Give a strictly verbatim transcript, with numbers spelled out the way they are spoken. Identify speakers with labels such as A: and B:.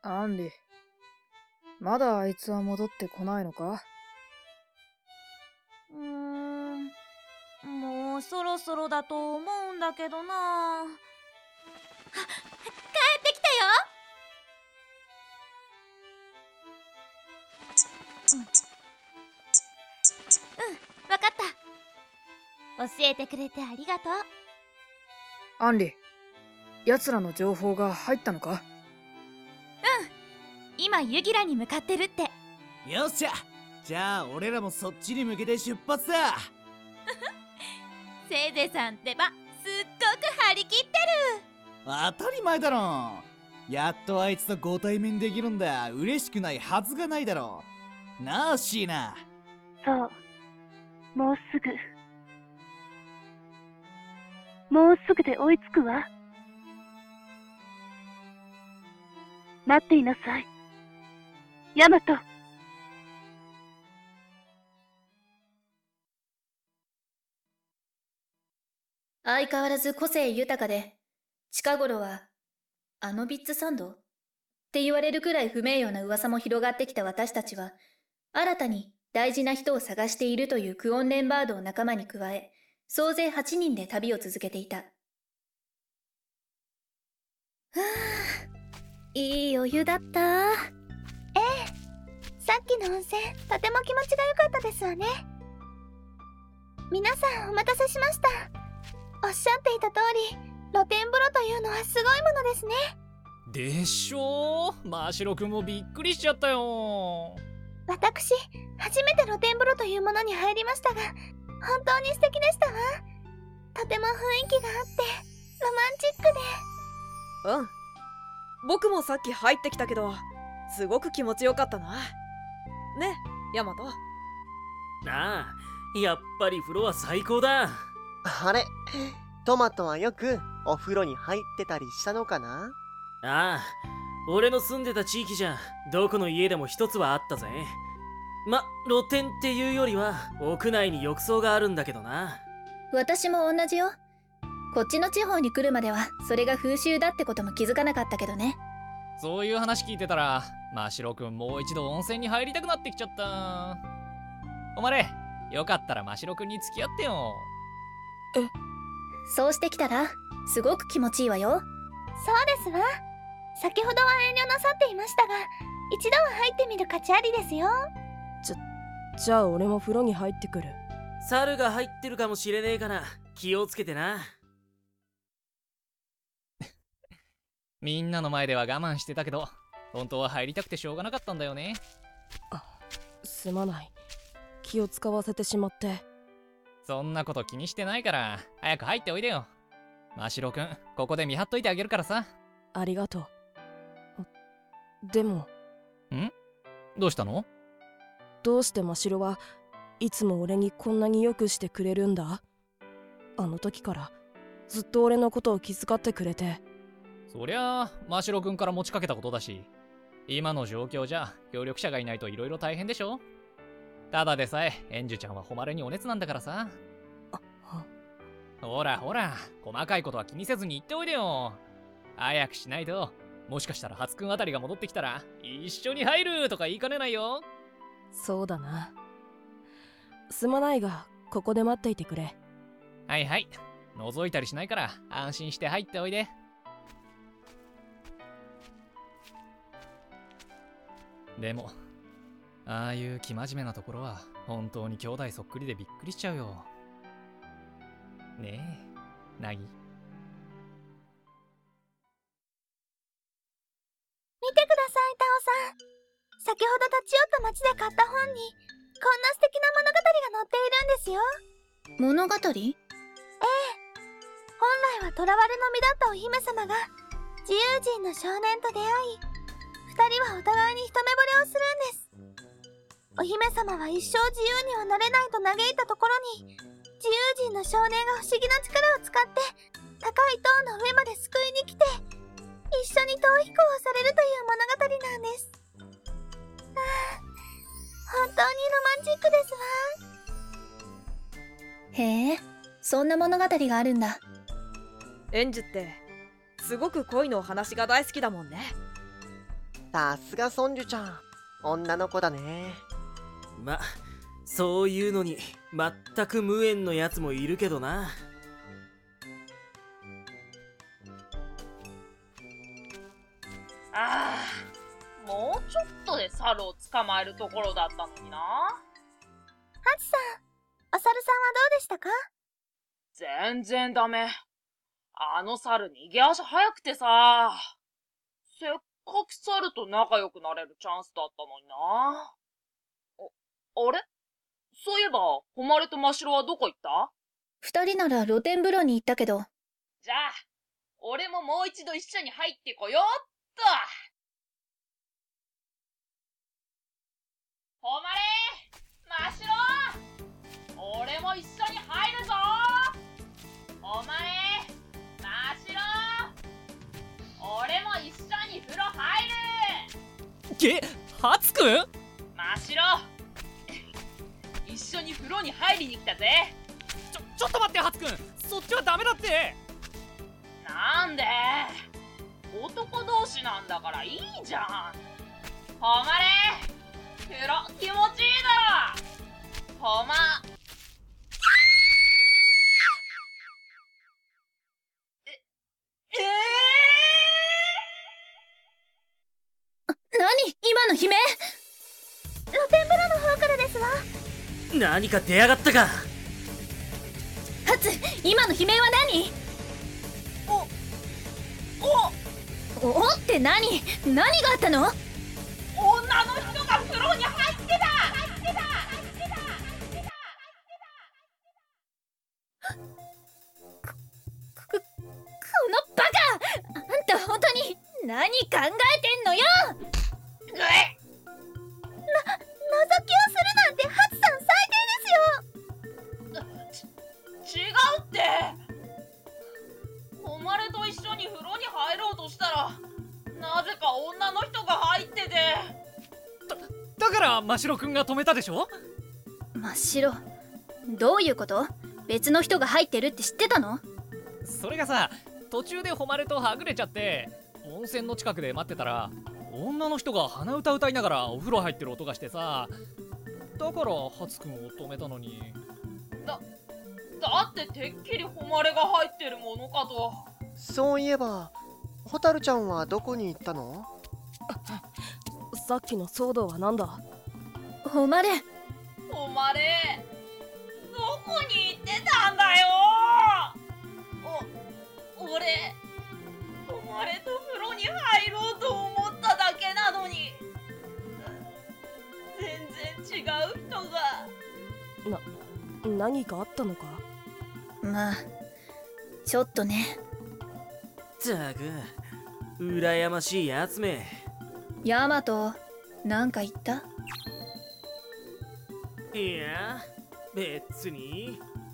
A: アンリ、まだあいつは戻ってこないのか？
B: うーん、もうそろそろだと思うんだけどな。あ、帰ってきたよ。うん、うん、わかった。教えてくれてありがとう。
A: アンリ、奴らの情報が入ったのか？
B: うん、今ユギラに向かってるって。
C: よっしゃ、じゃあ俺らもそっちに向けて出発だ。
B: セイゼさんってばすっごく張り切ってる。
C: 当たり前だろ。やっとあいつとご対面できるんだ。嬉しくないはずがないだろう。なあシーナ。
D: そう、もうすぐもうすぐで追いつくわ。待っていなさい、ヤマト。
E: 相変わらず個性豊かで、近頃はあのビッツサンドって言われるくらい不名誉な噂も広がってきた私たちは、新たに大事な人を探しているというクオンレンバードを仲間に加え、総勢はちにんで旅を続けていた。ふぅ、いいお湯だった。え
F: え、さっきの温泉とても気持ちが良かったですわね。皆さんお待たせしました。おっしゃっていた通り、露天風呂というのはすごいものですね。
G: でしょう。マシロくんもびっくりしちゃったよ。
F: 私初めて露天風呂というものに入りましたが、本当に素敵でしたわ。とても雰囲気があってロマンチックで。
H: うん、僕もさっき入ってきたけどすごく気持ちよかったな。ね、ヤマト。
I: ああ、やっぱり風呂は最高だ。
J: あれ、トマトはよくお風呂に入ってたりしたのかな？
I: ああ、俺の住んでた地域じゃどこの家でも一つはあったぜ。ま、露天っていうよりは屋内に浴槽があるんだけどな。
E: 私も同じよ。こっちの地方に来るまではそれが風習だってことも気づかなかったけどね。
G: そういう話聞いてたらマシロくんもう一度温泉に入りたくなってきちゃった。おまれ、よかったらマシロくんに付き合ってよ。
E: え、そうしてきたらすごく気持ちいいわよ。
F: そうですわ。先ほどは遠慮なさっていましたが、一度は入ってみる価値ありですよ。
K: じゃ、じゃあ俺も風呂に入ってくる。
I: 猿が入ってるかもしれねえから気をつけてな。
G: みんなの前では我慢してたけど、本当は入りたくてしょうがなかったんだよね。
K: あ、すまない。気を使わせてしまって。
G: そんなこと気にしてないから早く入っておいでよ。マシロくん、ここで見張っといてあげるからさ。
K: ありがとう。でも。
G: ん？どうしたの？
K: どうしてマシロはいつも俺にこんなによくしてくれるんだ？あの時からずっと俺のことを気遣ってくれて。
G: そりゃあマシロくんから持ちかけたことだし、今の状況じゃ協力者がいないと色々大変でしょ。ただでさえエンジュちゃんは誉れにお熱なんだからさ。ほらほら、細かいことは気にせずに言っておいでよ。早くしないと、もしかしたらハツくんあたりが戻ってきたら一緒に入るとか言いかねないよ。
K: そうだな。すまないがここで待っていてくれ。
G: はいはい、覗いたりしないから安心して入っておいで。でもああいう生真面目なところは本当に兄弟そっくりでびっくりしちゃうよ。ねえ、ナギ。
F: 見てください、タオさん。先ほど立ち寄った町で買った本にこんな素敵な物語が載っているんですよ。
E: 物語？
F: ええ。本来は囚われの身だったお姫様が自由人の少年と出会い、二人はお互いに一目惚れをするんです。お姫様は一生自由にはなれないと嘆いたところに、自由人の少年が不思議な力を使って高い塔の上まで救いに来て、一緒に逃避行をされるという物語なんです。ああ、本当にロマンチックですわ。
E: へえ、そんな物語があるんだ。
H: エンジュってすごく恋のお話が大好きだもんね。
J: さすがソンジュちゃん、女の子だね。
I: ま、そういうのに全く無縁のやつもいるけどな。
L: ああ、もうちょっとで猿を捕まえるところだったのにな。
F: ハチさん、お猿さんはどうでしたか？
L: 全然ダメ。あの猿逃げ足早くてさ。せっかく猿と仲良くなれるチャンスだったのにな。あ、あれ？そういえば、誉と真白はどこ行った？
E: 二人なら露天風呂に行ったけど。
L: じゃあ、俺ももう一度一緒に入ってこようっと。誉、真白、俺も一緒に入るぞ。誉、真白、俺も一緒に風呂入る。
G: け、ハツくん？
L: 真白、一緒に風呂に入りに来たぜ。
G: ちょ、ちょっと待って、ハツくん、そっちはダメだって。
L: なんで？男同士なんだからいいじゃん。誉、風呂気持ちいいだろ。誉、え、え
E: ー、何今の悲鳴？
F: 露天風呂の方からですわ。
I: 何か出やがったか。
E: ハツ、今の悲鳴は何？
L: お、
E: お、おって何？何があったの？
L: 女の人が風呂に入ってた。入ってた。入ってた。入ってた。
E: こ、このバカ！あんた本当に何考えてんのよ！
L: ぐえ！
F: な、覗きをするなんてハツさん最
L: 低ですよ。ち、違うって。誉と一緒に風呂に入ろうとしたら、なぜか女の人が入ってて。
G: だ、だから真白くんが止めたでしょ？
E: 真っ白。どういうこと？別の人が入ってるって知ってたの？
G: それがさ、途中で誉とはぐれちゃって温泉の近くで待ってたら、女の人が鼻歌歌いながらお風呂入ってる音がしてさ、だからハツくんを止めたのに。
L: だ、だっててっきり誉が入ってるものかと。
J: そういえば、ホタルちゃんはどこに行ったの？
K: さっきの騒動はなんだ？
E: 誉、
L: 誉、どこに行ってたんだよ。お、俺、誉と風呂に入ろうと思っただけなのに、全然違う人が。
K: な、何かあったのか？
E: まあ、ちょっとね。
I: ったく、羨ましいやつめ。
E: ヤマト、なんか言った？
I: いや、別に。